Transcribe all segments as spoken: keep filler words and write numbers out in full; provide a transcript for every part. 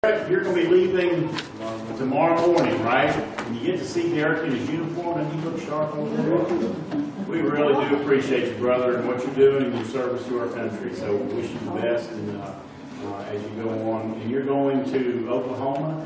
You're going to be leaving tomorrow morning, right? And you get to see Derek in his uniform, and he looks sharp over there. We really do appreciate you, brother, and what you're doing and your service to our country. So we wish you the best and, uh, uh, as you go on. And you're going to Oklahoma?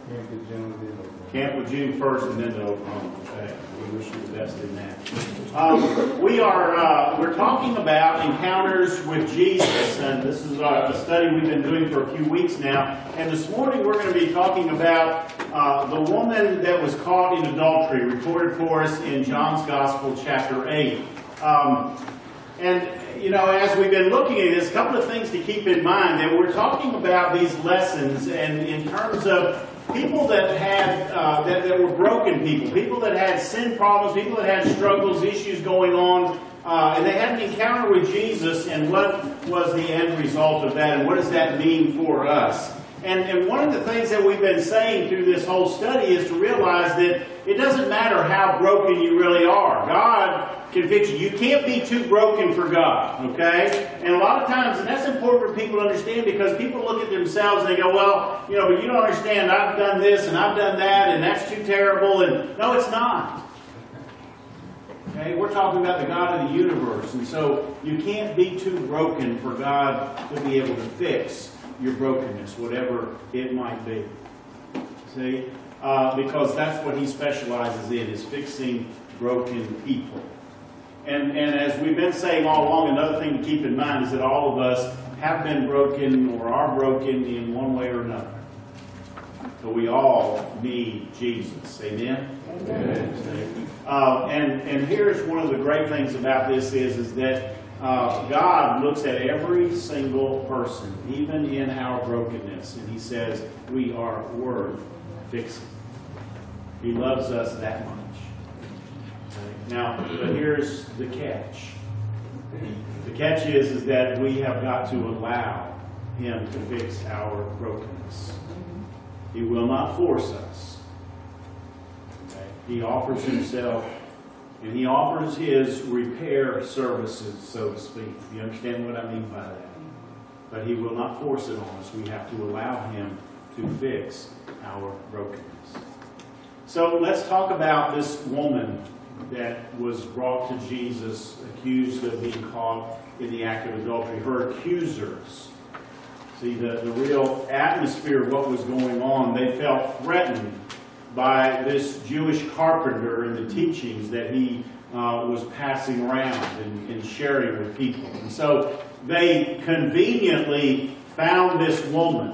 Camp with June first and then to Oklahoma. Okay. We wish you the best in that. Um, we are uh, we're talking about encounters with Jesus, and this is a study we've been doing for a few weeks now. And this morning we're going to be talking about uh, the woman that was caught in adultery, recorded for us in John's Gospel, chapter eight. Um, and you know, as we've been looking at this, a couple of things to keep in mind that we're talking about these lessons, and in terms of people that had uh, that, that were broken people, people that had sin problems, people that had struggles, issues going on, uh, and they had an encounter with Jesus, and what was the end result of that, and what does that mean for us? And, and one of the things that we've been saying through this whole study is to realize that it doesn't matter how broken you really are. God can fix you. You can't be too broken for God, okay? And a lot of times, and that's important for people to understand, because people look at themselves and they go, well, you know, but you don't understand, I've done this and I've done that and that's too terrible. And no, it's not. Okay? We're talking about the God of the universe. And so you can't be too broken for God to be able to fix your brokenness, whatever it might be. See? Uh, because that's what He specializes in, is fixing broken people. And, and as we've been saying all along, another thing to keep in mind is that all of us have been broken or are broken in one way or another. So we all need Jesus. Amen? Amen. Uh, and, and here's one of the great things about this is, is that uh, God looks at every single person, even in our brokenness, and He says we are worth fixing. He loves us that much. Now, but here's the catch. The catch is, is that we have got to allow Him to fix our brokenness. He will not force us. Okay? He offers Himself, and He offers His repair services, so to speak. You understand what I mean by that? But He will not force it on us. We have to allow Him to fix our brokenness. So let's talk about this woman that was brought to Jesus, accused of being caught in the act of adultery. Her accusers. See, the, the real atmosphere of what was going on, they felt threatened by this Jewish carpenter and the teachings that he uh, was passing around and, and sharing with people. And so they conveniently found this woman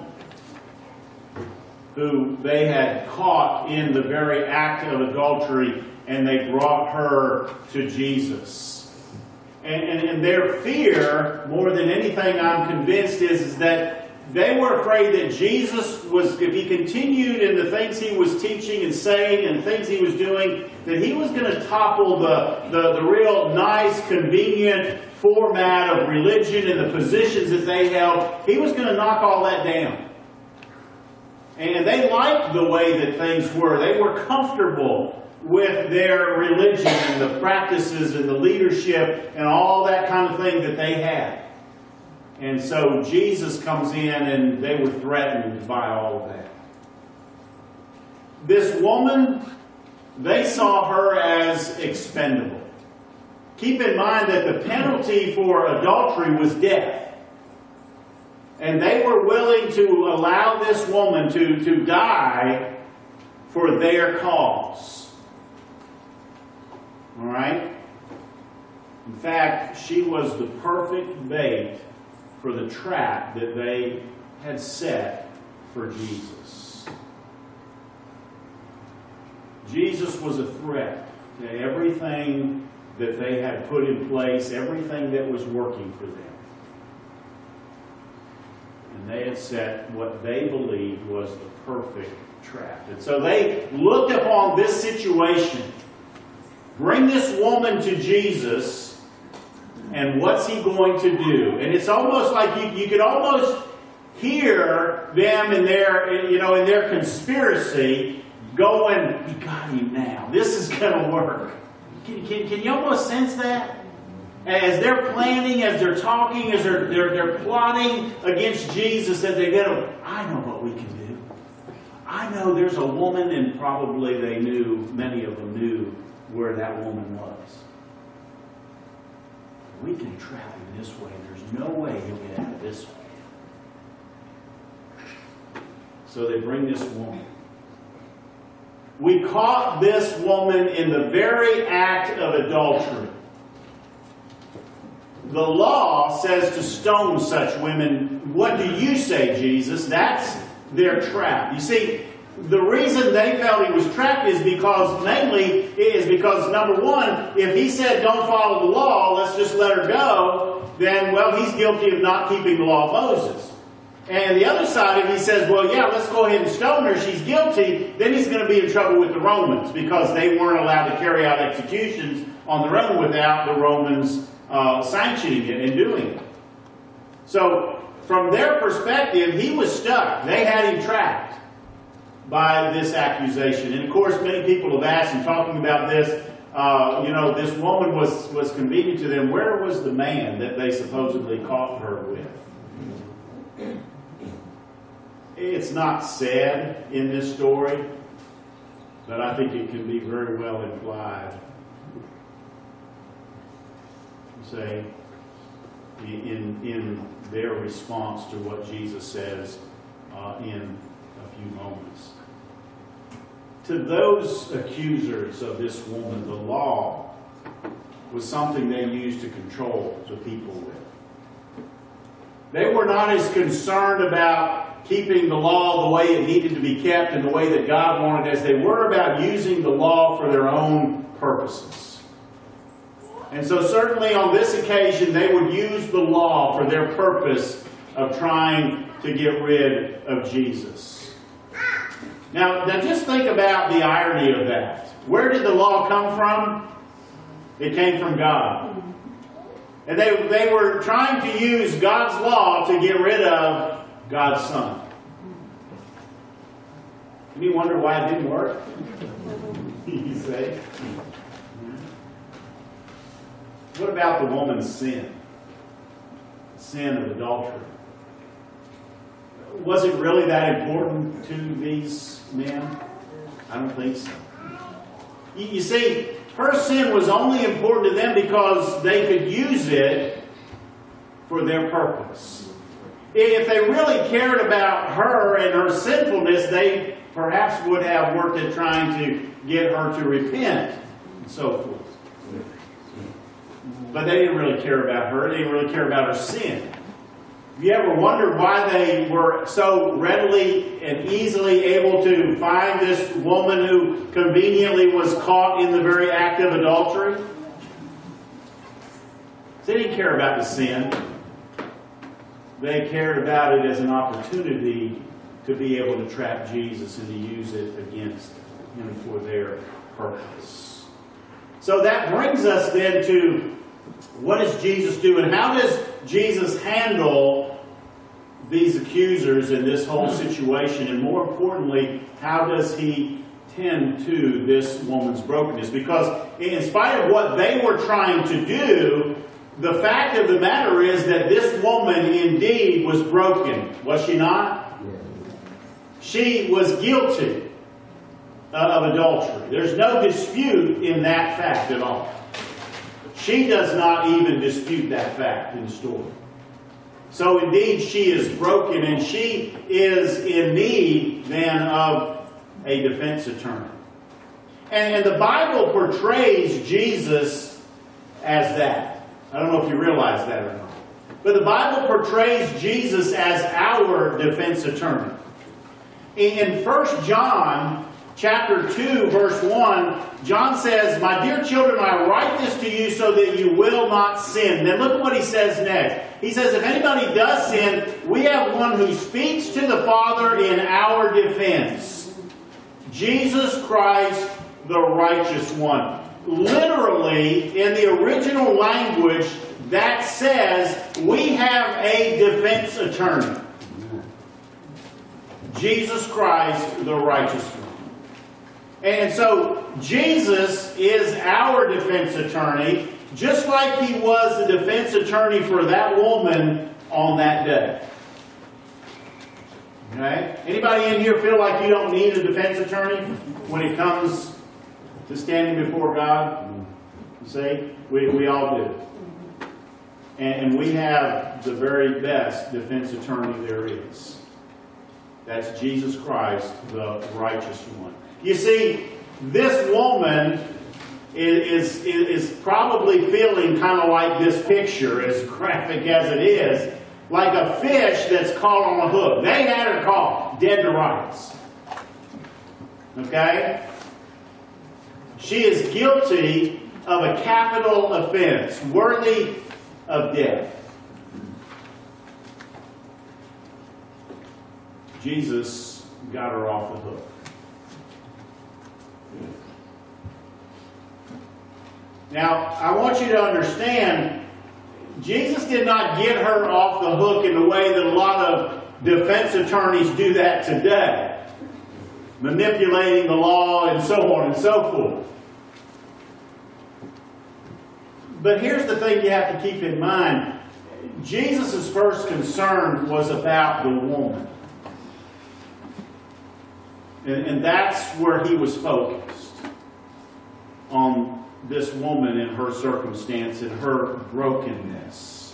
who they had caught in the very act of adultery, and they brought her to Jesus. And, and, and their fear, more than anything I'm convinced, is, is that they were afraid that Jesus was, if He continued in the things He was teaching and saying and things He was doing, that He was going to topple the, the, the real nice, convenient format of religion and the positions that they held. He was going to knock all that down. And they liked the way that things were. They were comfortable with their religion and the practices and the leadership and all that kind of thing that they had. And so Jesus comes in and they were threatened by all of that. This woman, they saw her as expendable. Keep in mind that the penalty for adultery was death. And they were willing to allow this woman to, to die for their cause. All right? In fact, she was the perfect bait for the trap that they had set for Jesus. Jesus was a threat to everything that they had put in place, everything that was working for them. And they had set what they believed was the perfect trap. And so they looked upon this situation. Bring this woman to Jesus, and what's He going to do? And it's almost like you, you could almost hear them in their, you know, in their conspiracy going, "We got him now. This is going to work." Can, can, can you almost sense that? As they're planning, as they're talking, as they're, they're, they're plotting against Jesus, that they're going to, I know what we can do. know there's a woman, and probably they knew, many of them knew where that woman was. We can trap him this way. There's no way he'll get out of this way. So they bring this woman. We caught this woman in the very act of adultery. The law says to stone such women. What do you say, Jesus? That's their trap. You see, the reason they felt he was trapped is because, namely, is because, number one, if he said don't follow the law, let's just let her go, then, well, he's guilty of not keeping the law of Moses. And the other side, if he says, well, yeah, let's go ahead and stone her, she's guilty, then he's going to be in trouble with the Romans because they weren't allowed to carry out executions on their own without the Romans uh, sanctioning it and doing it. So, from their perspective, he was stuck. They had him trapped by this accusation. And of course, many people have asked, and talking about this, uh, you know, this woman was, was convenient to them. Where was the man that they supposedly caught her with? It's not said in this story, but I think it can be very well implied. Say, in, in their response to what Jesus says uh, in a few moments. To those accusers of this woman, the law was something they used to control the people with. They were not as concerned about keeping the law the way it needed to be kept and the way that God wanted as they were about using the law for their own purposes. And so certainly on this occasion they would use the law for their purpose of trying to get rid of Jesus. Now, now just think about the irony of that. Where did the law come from? It came from God. And they, they were trying to use God's law to get rid of God's Son. Any wonder why it didn't work? You say? What about the woman's sin? Sin of adultery. Was it really that important to these men? I don't think so. You, you see, her sin was only important to them because they could use it for their purpose. If they really cared about her and her sinfulness, they perhaps would have worked at trying to get her to repent and so forth. But they didn't really care about her. They didn't really care about her sin. Have you ever wondered why they were so readily and easily able to find this woman who conveniently was caught in the very act of adultery? They didn't care about the sin. They cared about it as an opportunity to be able to trap Jesus and to use it against him for their purpose. So that brings us then to what does Jesus do, and how does Jesus handle these accusers in this whole situation? And more importantly, how does he tend to this woman's brokenness? Because in spite of what they were trying to do, the fact of the matter is that this woman indeed was broken. Was she not? She was guilty of adultery. There's no dispute in that fact at all. She does not even dispute that fact in the story. So indeed she is broken, and she is in need then of a defense attorney. And, and the Bible portrays Jesus as that. I don't know if you realize that or not. But the Bible portrays Jesus as our defense attorney. In First John chapter two, verse one, John says, "My dear children, I write this to you so that you will not sin." Then look at what he says next. He says, if anybody does sin, we have one who speaks to the Father in our defense. Jesus Christ, the righteous one. Literally, in the original language, that says we have a defense attorney. Jesus Christ, the righteous one. And so, Jesus is our defense attorney, just like he was the defense attorney for that woman on that day. Okay? Anybody in here feel like you don't need a defense attorney when it comes to standing before God? You see? We, we all do. And, and we have the very best defense attorney there is. That's Jesus Christ, the righteous one. You see, this woman is, is, is probably feeling kind of like this picture, as graphic as it is, like a fish that's caught on a hook. They had her caught, dead to rights. Okay? She is guilty of a capital offense, worthy of death. Jesus got her off the hook. Now, I want you to understand, Jesus did not get her off the hook in the way that a lot of defense attorneys do that today, manipulating the law and so on and so forth. But here's the thing you have to keep in mind. Jesus' first concern was about the woman. And, and that's where he was focused, on this woman and her circumstance and her brokenness.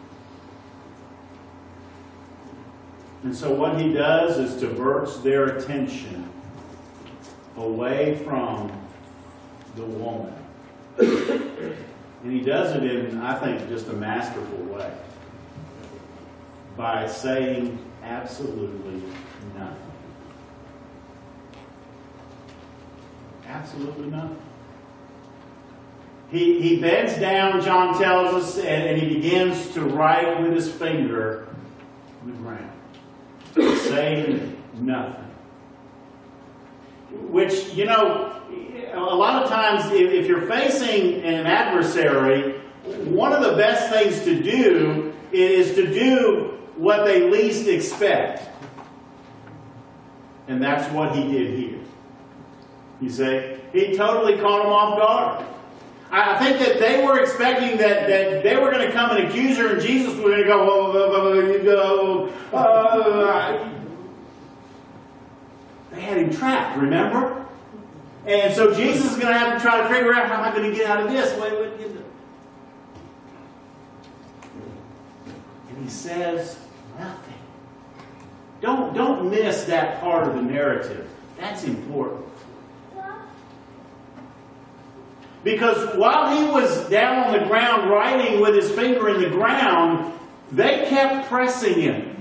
And so what he does is diverts their attention away from the woman. And he does it in, I think, just a masterful way. By saying absolutely nothing. Absolutely nothing. He, he bends down, John tells us, and, and he begins to write with his finger on the ground. Saying nothing. Which, you know, a lot of times if, if you're facing an adversary, one of the best things to do is to do what they least expect. And that's what he did here. You see, he totally caught them off guard. I think that they were expecting that, that they were going to come and accuse her, and Jesus was going to go, oh, oh, oh, oh. They had him trapped, remember? And so Jesus is going to have to try to figure out, how am I going to get out of this? Wait, wait, wait. And he says nothing. Don't, don't miss that part of the narrative. That's important. Because while he was down on the ground writing with his finger in the ground, they kept pressing him.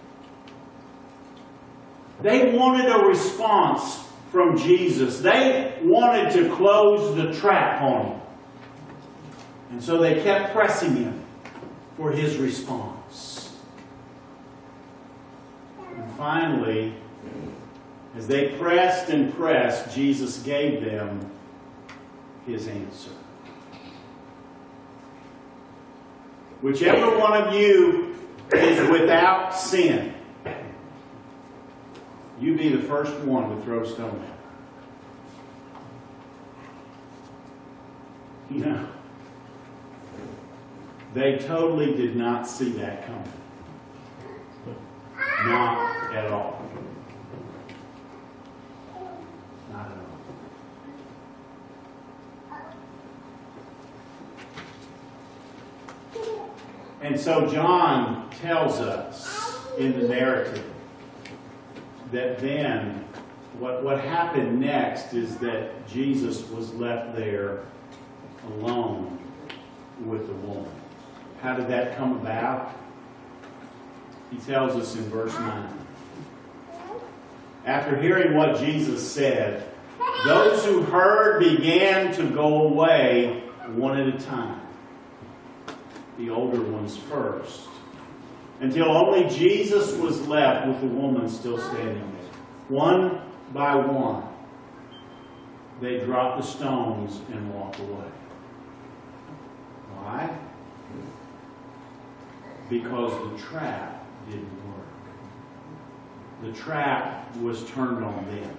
They wanted a response from Jesus. They wanted to close the trap on him. And so they kept pressing him for his response. And finally, as they pressed and pressed, Jesus gave them his answer. Whichever one of you is without sin, you be the first one to throw stone at her. You know, they totally did not see that coming. Not at all. Not at all. And so John tells us in the narrative that then what, what happened next is that Jesus was left there alone with the woman. How did that come about? He tells us in verse nine. After hearing what Jesus said, those who heard began to go away one at a time. The older ones first, until only Jesus was left with the woman still standing there. One by one, they dropped the stones and walked away. Why? Because the trap didn't work. The trap was turned on them.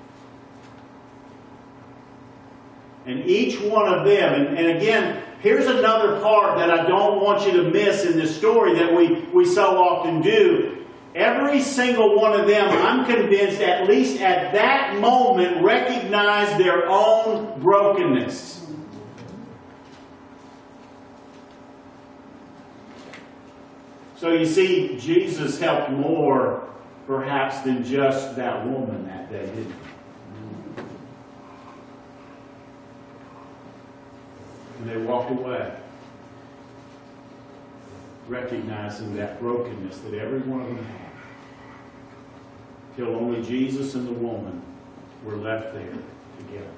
And each one of them, and, and again, here's another part that I don't want you to miss in this story that we, we so often do. Every single one of them, I'm convinced, at least at that moment, recognized their own brokenness. So you see, Jesus helped more, perhaps, than just that woman that day, didn't he? And they walked away, recognizing that brokenness that every one of them had, till only Jesus and the woman were left there together.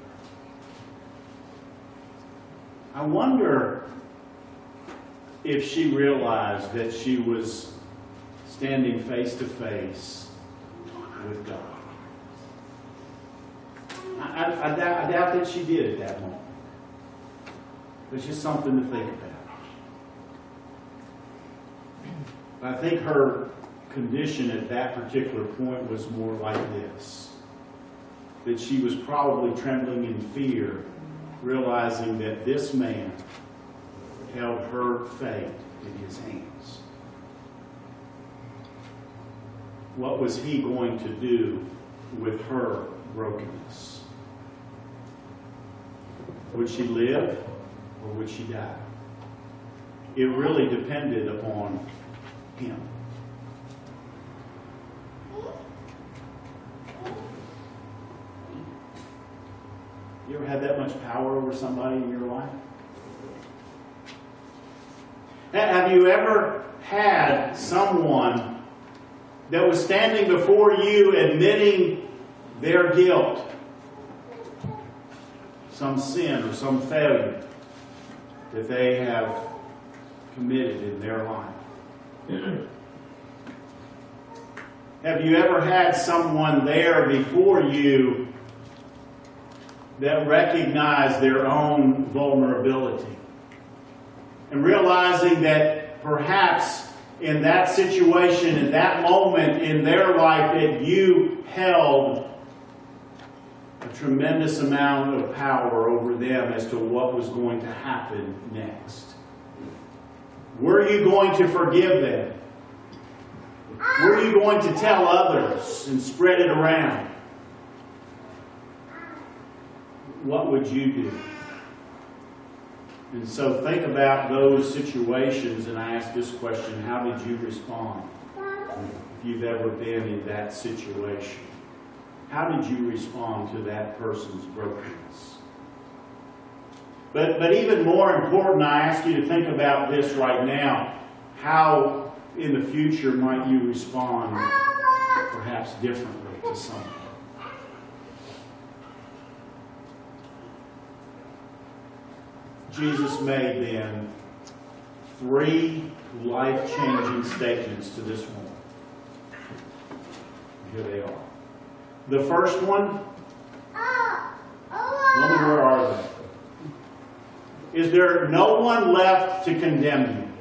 I wonder if she realized that she was standing face to face with God. I, I, I, doubt, I doubt that she did at that moment. It's just something to think about. I think her condition at that particular point was more like this. That she was probably trembling in fear, realizing that this man held her fate in his hands. What was he going to do with her brokenness? Would she live? Or would she die? It really depended upon him. You ever had that much power over somebody in your life? Have you ever had someone that was standing before you admitting their guilt? Some sin or some failure that they have committed in their life. Have you ever had someone there before you that recognized their own vulnerability and realizing that perhaps in that situation, in that moment in their life, that you held a tremendous amount of power over them as to what was going to happen next? Were you going to forgive them? Were you going to tell others and spread it around? What would you do? And so think about those situations, and I ask this question: how did you respond if you've ever been in that situation? How did you respond to that person's brokenness? But, but even more important, I ask you to think about this right now. How in the future might you respond perhaps differently to someone? Jesus made then three life-changing statements to this woman. Here they are. The first one, woman, where are they? Is there no one left to condemn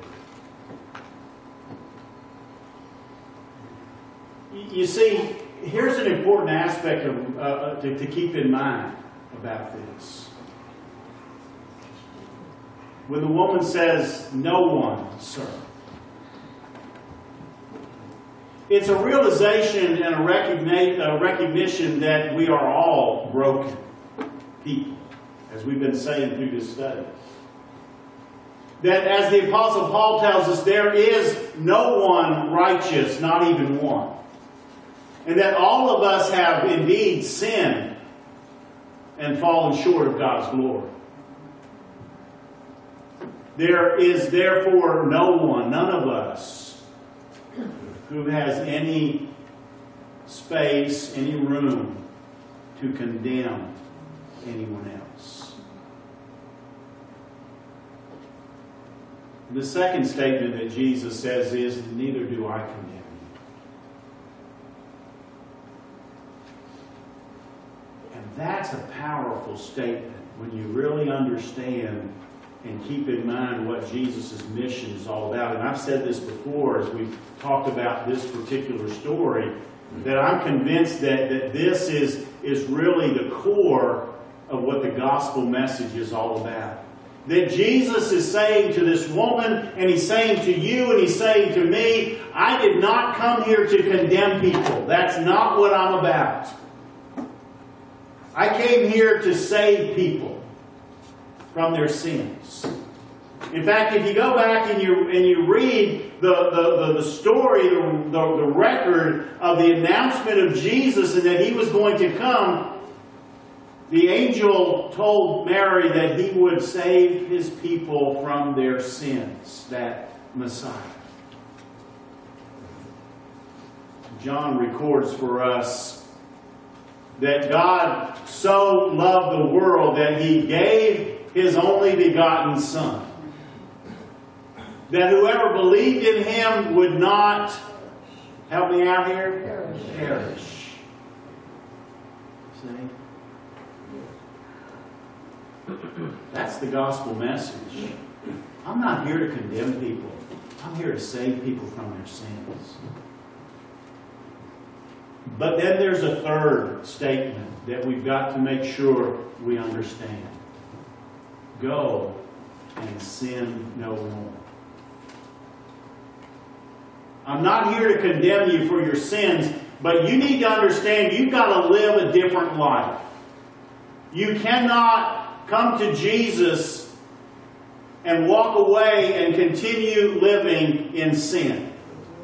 you? You see, here's an important aspect of, uh, to, to keep in mind about this. When the woman says, "No one, sir," it's a realization and a recognition, a recognition that we are all broken people, as we've been saying through this study. That, as the Apostle Paul tells us, there is no one righteous, not even one. And that all of us have indeed sinned and fallen short of God's glory. There is therefore no one, none of us, who has any space, any room to condemn anyone else. The second statement that Jesus says is, "Neither do I condemn you." And that's a powerful statement when you really understand and keep in mind what Jesus' mission is all about. And I've said this before as we've talked about this particular story, that I'm convinced that, that this is, is really the core of what the gospel message is all about. That Jesus is saying to this woman, and He's saying to you, and He's saying to me, I did not come here to condemn people. That's not what I'm about. I came here to save people from their sins. In fact, if you go back and you and you read the, the, the, the story, the, the, the record of the announcement of Jesus and that He was going to come, the angel told Mary that He would save His people from their sins, that Messiah. John records for us that God so loved the world that He gave His only begotten Son, that whoever believed in Him would not, help me out here, perish. perish. See? That's the gospel message. I'm not here to condemn people. I'm here to save people from their sins. But then there's a third statement that we've got to make sure we understand. Go and sin no more. I'm not here to condemn you for your sins, but you need to understand you've got to live a different life. You cannot come to Jesus and walk away and continue living in sin.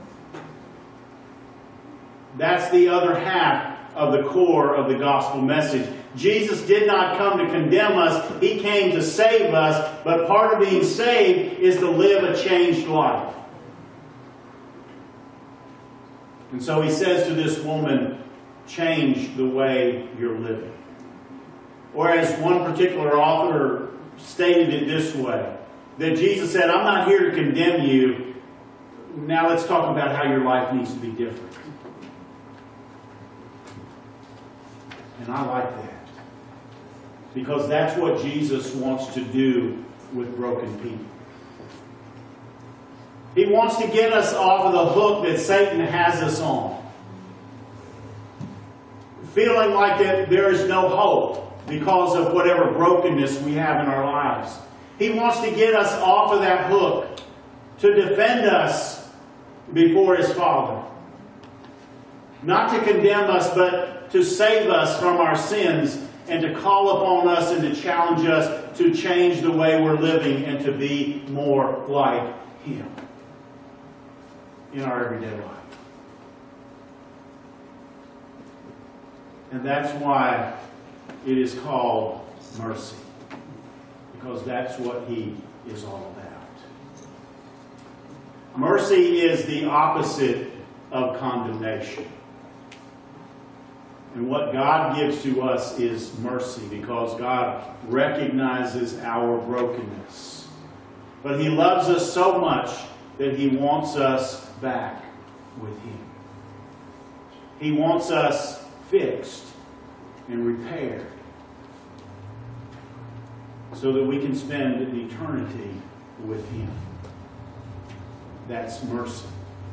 That's the other half of the core of the gospel message. Jesus did not come to condemn us. He came to save us. But part of being saved is to live a changed life. And so He says to this woman, change the way you're living. Or as one particular author stated it this way, that Jesus said, I'm not here to condemn you. Now let's talk about how your life needs to be different. And I like that. Because that's what Jesus wants to do with broken people. He wants to get us off of the hook that Satan has us on. Feeling like that there is no hope because of whatever brokenness we have in our lives. He wants to get us off of that hook to defend us before His Father. Not to condemn us, but to save us from our sins and to call upon us and to challenge us to change the way we're living and to be more like Him in our everyday life. And that's why it is called mercy. Because that's what He is all about. Mercy is the opposite of condemnation. And what God gives to us is mercy, because God recognizes our brokenness. But He loves us so much that He wants us back with Him. He wants us fixed and repaired so that we can spend an eternity with Him. That's mercy.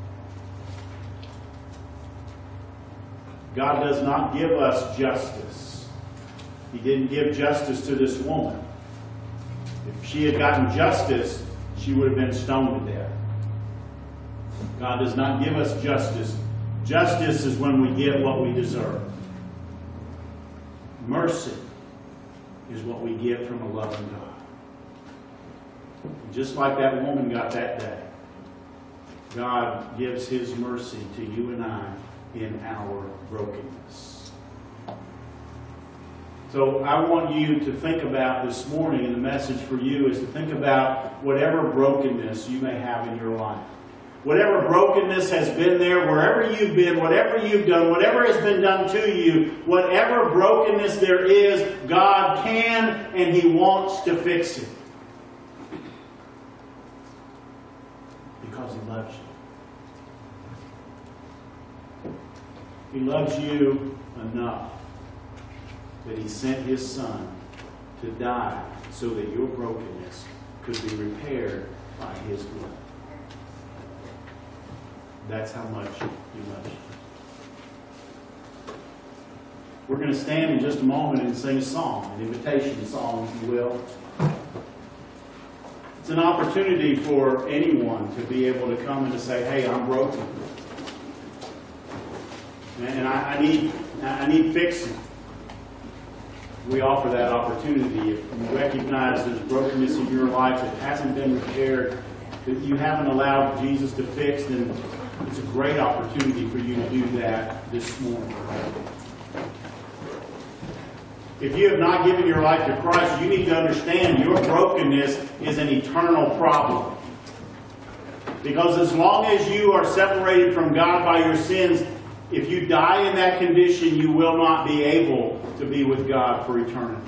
God does not give us justice. He didn't give justice to this woman. If she had gotten justice, she would have been stoned to death. God does not give us justice. Justice is when we get what we deserve. Mercy is what we get from a loving God. And just like that woman got that day, God gives His mercy to you and I in our brokenness. So I want you to think about this morning, and the message for you is to think about whatever brokenness you may have in your life. Whatever brokenness has been there, wherever you've been, whatever you've done, whatever has been done to you, whatever brokenness there is, God can and He wants to fix it. Because He loves you. He loves you enough that He sent His Son to die so that your brokenness could be repaired by His blood. That's how much He loves you. We're going to stand in just a moment and sing a song, an invitation song, if you will. It's an opportunity for anyone to be able to come and to say, hey, I'm broken. And I, I need I need fixing. We offer that opportunity. If you recognize there's brokenness in your life that hasn't been repaired, that you haven't allowed Jesus to fix, then it's a great opportunity for you to do that this morning. If you have not given your life to Christ, you need to understand your brokenness is an eternal problem. Because as long as you are separated from God by your sins, if you die in that condition, you will not be able to be with God for eternity.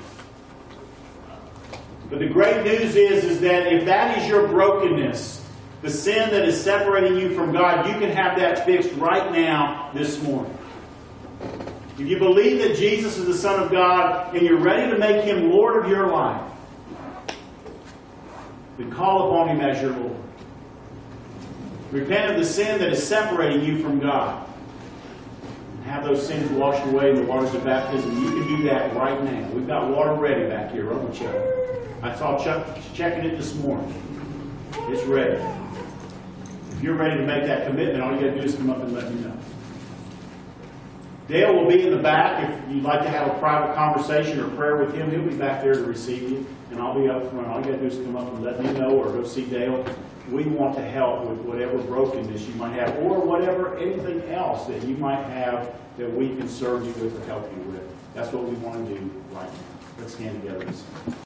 But the great news is, is that if that is your brokenness, the sin that is separating you from God, you can have that fixed right now, this morning. If you believe that Jesus is the Son of God and you're ready to make Him Lord of your life, then call upon Him as your Lord. Repent of the sin that is separating you from God. Have those sins washed away in the waters of baptism. You can do that right now. We've got water ready back here, don't we, Chuck? I saw Chuck checking it this morning. It's ready. If you're ready to make that commitment, all you got to do is come up and let me know. Dale will be in the back. If you'd like to have a private conversation or prayer with him, he'll be back there to receive you. And I'll be up front. All you got to do is come up and let me know or go see Dale. We want to help with whatever brokenness you might have or whatever, anything else that you might have that we can serve you with or help you with. That's what we want to do right now. Let's stand together.